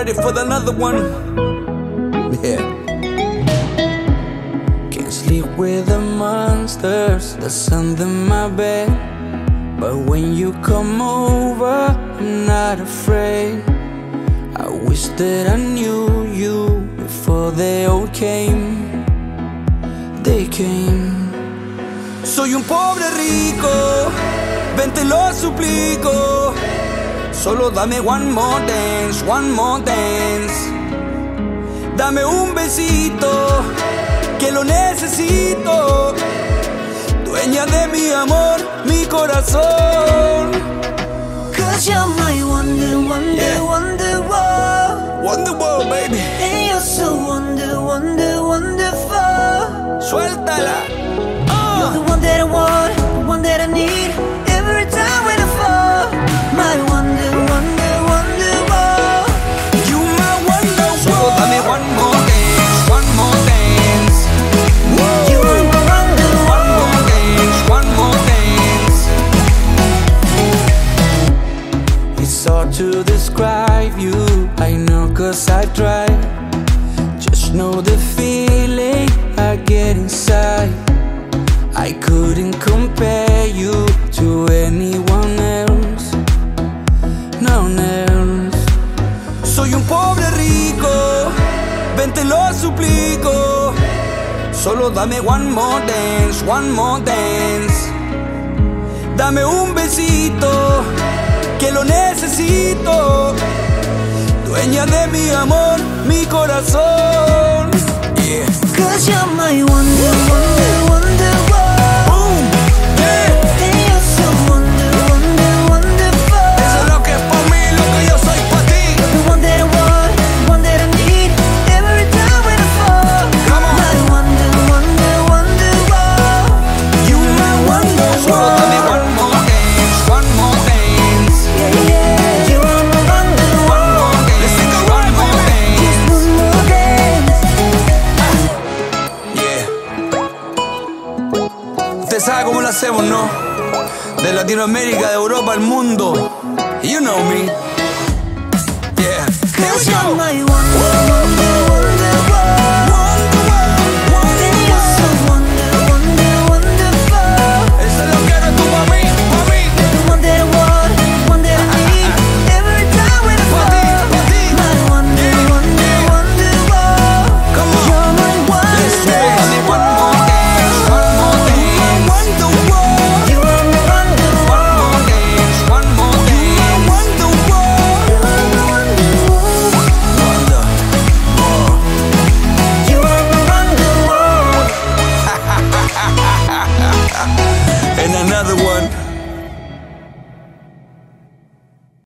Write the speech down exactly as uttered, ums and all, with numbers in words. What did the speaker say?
ready for another one. Yeah. Can't sleep with the monsters that's under my bed, but when you come over, I'm not afraid. I wish that I knew you before they all came. They came. Soy un pobre rico, ven te lo suplico. Solo dame one more dance, one more dance. Dame un besito, que lo necesito. Dueña de mi amor, mi corazón. Cause you're my wonder, wonder, Yeah. wonder wall. Wonderwall, baby. And you're so wonder, wonder, wonderful. Suéltala. You're the Uh. one that I want, the one that I need. Every time when I fall, my wonder, wonder, wonder wall. You my wonderwall. Solo dame one more dance, one more dance. You are my wonder One wall. more dance, one more dance. It's hard to describe you, I know cause I tried. Just know the feeling I get inside. I couldn't compare you to anyone else, no one else. Soy un pobre rico, ven te lo suplico. Solo dame one more dance, one more dance. Dame un besito, que lo necesito. Dueña de mi amor, mi corazón. Yeah. Cause you're my wonder, wonder, wonder wall. Boom. Yeah. And you're so wonder, wonder, wonderful. Eso es lo que es por mí, lo que yo soy para ti. The one that I want, the one that I need. Every time when I fall, Come on. my wonder, wonder, wonder wall. You my wonder. Solo dame one more dance, one more dance. Yeah, yeah. You are my wonder One wall. more dance. Let's take a ride, one more dance. One more dance. Yeah. Usted sabe cómo lo hacemos, ¿no? De Latinoamérica, de Europa, al mundo. You know me. Yeah. Here we Cause you're go. my wonder, wonder,